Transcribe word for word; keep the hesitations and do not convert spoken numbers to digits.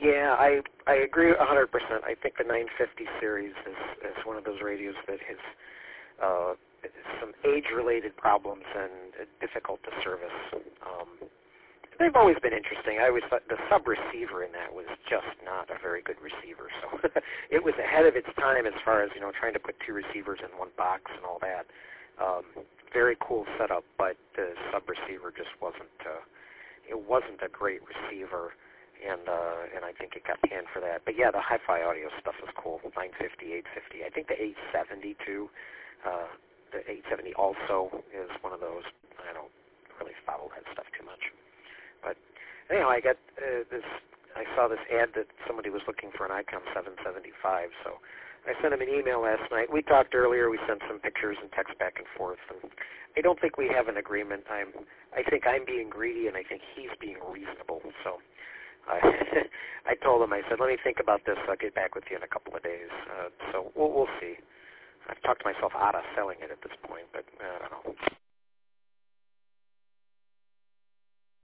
Yeah, I I agree one hundred percent. I think the nine fifty series is, is one of those radios that has uh, some age-related problems and uh, difficult to service. Um, they've always been interesting. I always thought the sub-receiver in that was just not a very good receiver. So it was ahead of its time as far as, you know, trying to put two receivers in one box and all that. Um, very cool setup, but the sub-receiver just wasn't, uh, it wasn't a great receiver. And uh, and I think it got panned for that. But yeah, the hi-fi audio stuff is cool. nine fifty, eight fifty. I think the eight seventy too. Uh, the eight seventy also is one of those. I don't really follow that stuff too much. But anyhow, I got uh, this. I saw this ad that somebody was looking for an ICOM seven seventy-five. So I sent him an email last night. We talked earlier. We sent some pictures and text back and forth. And I don't think we have an agreement. I'm. I think I'm being greedy, and I think he's being reasonable. So. I, I told him, I said, let me think about this. I'll get back with you in a couple of days. Uh, so we'll, we'll see. I've talked myself out of selling it at this point, but uh, I don't know.